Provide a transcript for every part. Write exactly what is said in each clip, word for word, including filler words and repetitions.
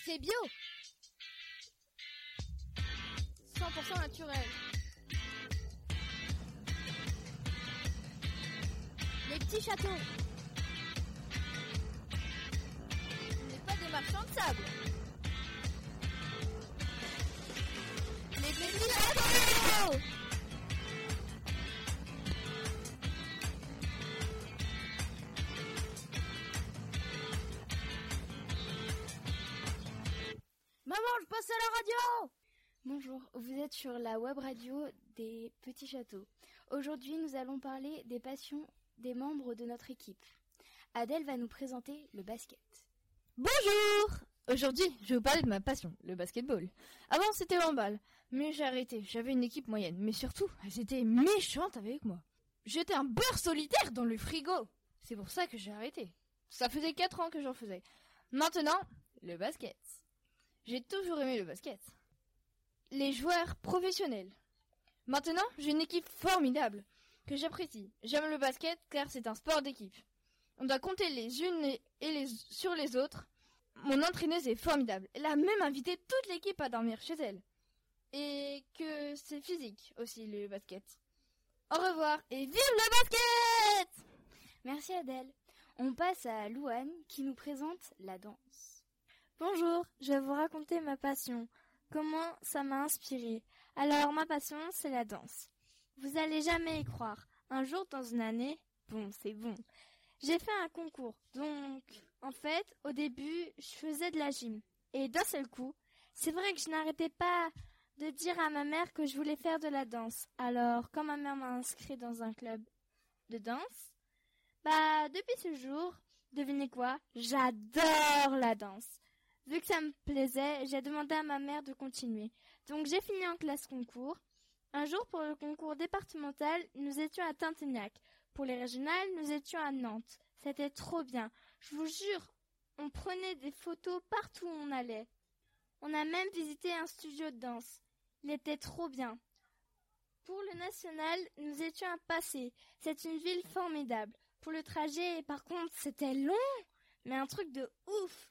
C'est bio. cent pour cent naturel. Les petits châteaux. On n'est pas des marchands de sable. Les petits châteaux. Maman, je passe à la radio. Bonjour, vous êtes sur la web radio des Petits Châteaux. Aujourd'hui, nous allons parler des passions des membres de notre équipe. Adèle va nous présenter le basket. Bonjour! Aujourd'hui, je vais vous parler de ma passion, le basketball. Avant, c'était l'handball, mais j'ai arrêté. J'avais une équipe moyenne, mais surtout, elles étaient méchantes avec moi. J'étais un beurre solitaire dans le frigo. C'est pour ça que j'ai arrêté. Ça faisait quatre ans que j'en faisais. Maintenant, le basket. J'ai toujours aimé le basket. Les joueurs professionnels. Maintenant, j'ai une équipe formidable que j'apprécie. J'aime le basket car c'est un sport d'équipe. On doit compter les unes et les sur les autres. Mon entraîneuse est formidable. Elle a même invité toute l'équipe à dormir chez elle. Et que c'est physique aussi le basket. Au revoir et vive le basket! Merci Adèle. On passe à Louane qui nous présente la danse. Bonjour, je vais vous raconter ma passion. Comment ça m'a inspirée. Alors, ma passion, c'est la danse. Vous allez jamais y croire. Un jour, dans une année, bon, c'est bon, j'ai fait un concours. Donc, en fait, au début, je faisais de la gym. Et d'un seul coup, c'est vrai que je n'arrêtais pas de dire à ma mère que je voulais faire de la danse. Alors, quand ma mère m'a inscrit dans un club de danse, bah, depuis ce jour, devinez quoi? J'adore la danse. Vu que ça me plaisait, j'ai demandé à ma mère de continuer. Donc j'ai fini en classe concours. Un jour, pour le concours départemental, nous étions à Tintignac. Pour les régionales, nous étions à Nantes. C'était trop bien. Je vous jure, on prenait des photos partout où on allait. On a même visité un studio de danse. Il était trop bien. Pour le national, nous étions à Passy. C'est une ville formidable. Pour le trajet, par contre, c'était long, mais un truc de ouf.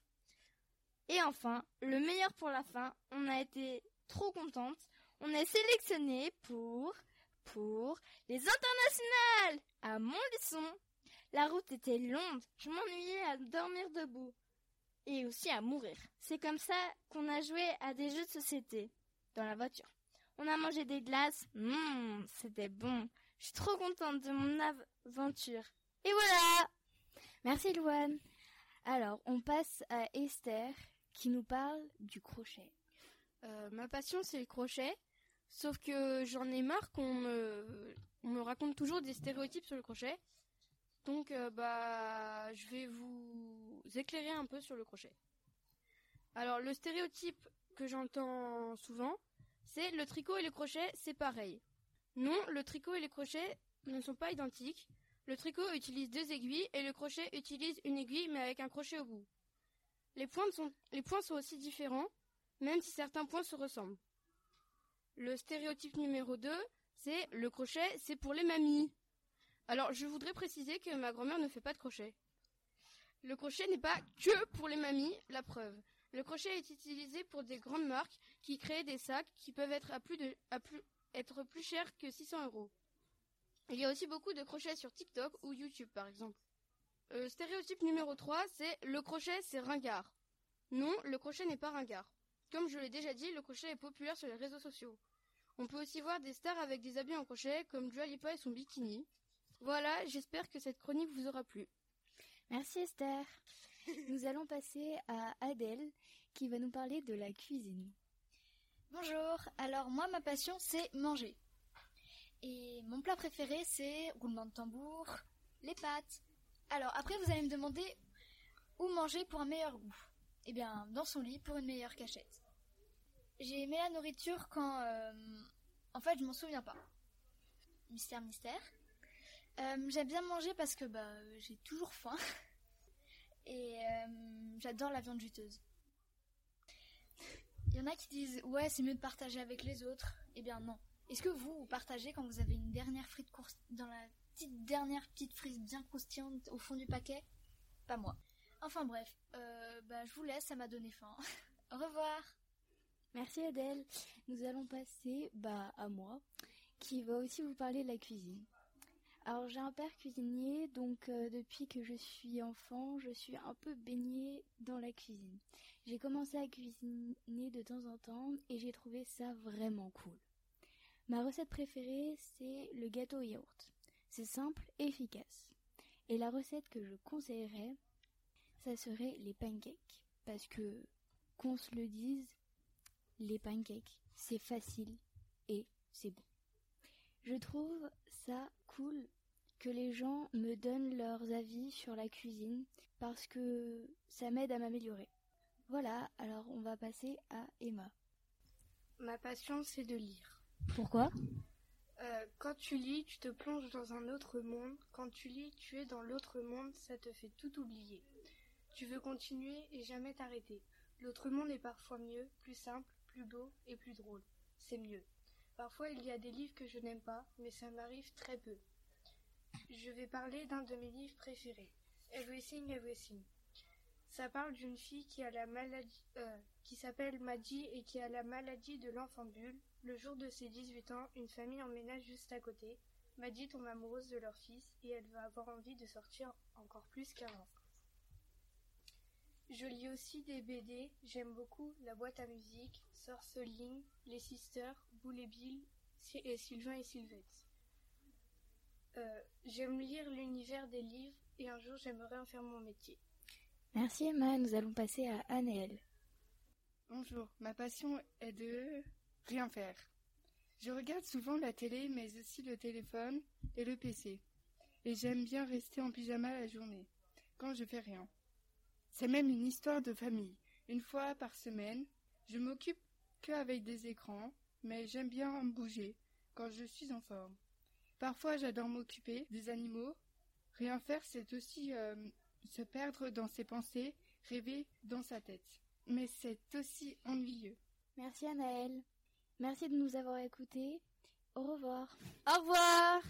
Et enfin, le meilleur pour la fin, on a été trop contente. On est sélectionné pour, pour les internationales à Montluçon. La route était longue, je m'ennuyais à dormir debout et aussi à mourir. C'est comme ça qu'on a joué à des jeux de société dans la voiture. On a mangé des glaces, mmh, c'était bon. Je suis trop contente de mon aventure. Et voilà! Merci Louane. Alors, on passe à Esther qui nous parle du crochet. Euh, ma passion, c'est le crochet, sauf que j'en ai marre qu'on me, on me raconte toujours des stéréotypes sur le crochet. Donc, euh, bah, je vais vous éclairer un peu sur le crochet. Alors, le stéréotype que j'entends souvent, c'est le tricot et le crochet, c'est pareil. Non, le tricot et les crochets ne sont pas identiques. Le tricot utilise deux aiguilles et le crochet utilise une aiguille mais avec un crochet au bout. Les points sont, les points sont aussi différents, même si certains points se ressemblent. Le stéréotype numéro deux, c'est le crochet, c'est pour les mamies. Alors, je voudrais préciser que ma grand-mère ne fait pas de crochet. Le crochet n'est pas que pour les mamies, la preuve. Le crochet est utilisé pour des grandes marques qui créent des sacs qui peuvent être, à plus de, à plus, être plus chers que six cents euros. Il y a aussi beaucoup de crochets sur TikTok ou YouTube, par exemple. Euh, stéréotype numéro trois, c'est le crochet, c'est ringard. Non, le crochet n'est pas ringard. Comme je l'ai déjà dit, le crochet est populaire sur les réseaux sociaux. On peut aussi voir des stars avec des habits en crochet, comme Dua Lipa et son bikini. Voilà, j'espère que cette chronique vous aura plu. Merci Esther. Nous allons passer à Adèle, qui va nous parler de la cuisine. Bonjour, alors moi ma passion c'est manger. Et mon plat préféré c'est roulement de tambour, les pâtes. Alors après vous allez me demander où manger pour un meilleur goût. Eh bien dans son lit pour une meilleure cachette. J'ai aimé la nourriture quand... Euh, en fait je m'en souviens pas. Mystère mystère. Euh, j'aime bien manger parce que bah, j'ai toujours faim. Et euh, j'adore la viande juteuse. Il y en a qui disent ouais c'est mieux de partager avec les autres. Eh bien non. Est-ce que vous, vous partagez quand vous avez une dernière frite course dans la petite dernière petite frite bien croustillante au fond du paquet? Pas moi. Enfin bref, euh, bah, je vous laisse, ça m'a donné faim. Au Au revoir. Merci Adèle. Nous allons passer bah, à moi, qui va aussi vous parler de la cuisine. Alors j'ai un père cuisinier, donc euh, depuis que je suis enfant, je suis un peu baignée dans la cuisine. J'ai commencé à cuisiner de temps en temps et j'ai trouvé ça vraiment cool. Ma recette préférée, c'est le gâteau au yaourt. C'est simple et efficace. Et la recette que je conseillerais, ça serait les pancakes. Parce que, qu'on se le dise, les pancakes, c'est facile et c'est bon. Je trouve ça cool que les gens me donnent leurs avis sur la cuisine parce que ça m'aide à m'améliorer. Voilà, alors on va passer à Emma. Ma passion, c'est de lire. Pourquoi ? Euh, quand tu lis, tu te plonges dans un autre monde. Quand tu lis, tu es dans l'autre monde, ça te fait tout oublier. Tu veux continuer et jamais t'arrêter. L'autre monde est parfois mieux, plus simple, plus beau et plus drôle. C'est mieux. Parfois, il y a des livres que je n'aime pas, mais ça m'arrive très peu. Je vais parler d'un de mes livres préférés, Everything, Everything. Ça parle d'une fille qui a la maladie, euh, qui s'appelle Maddie et qui a la maladie de l'enfant bulle. Le jour de ses dix-huit ans, une famille emménage juste à côté. Maddie tombe amoureuse de leur fils et elle va avoir envie de sortir encore plus qu'avant. Je lis aussi des B D, j'aime beaucoup La boîte à musique, Sorceling, Les Sisters, Boule et Bill et Sylvain et Sylvette. Euh, j'aime lire l'univers des livres et un jour j'aimerais en faire mon métier. Merci Emma, nous allons passer à Anne-Èle. Bonjour, ma passion est de rien faire. Je regarde souvent la télé mais aussi le téléphone et le P C. Et j'aime bien rester en pyjama la journée, quand je fais rien. C'est même une histoire de famille. Une fois par semaine, je m'occupe qu'avec des écrans, mais j'aime bien bouger quand je suis en forme. Parfois, j'adore m'occuper des animaux. Rien faire, c'est aussi euh, se perdre dans ses pensées, rêver dans sa tête. Mais c'est aussi ennuyeux. Merci Anaëlle. Merci de nous avoir écoutés. Au revoir. Au revoir.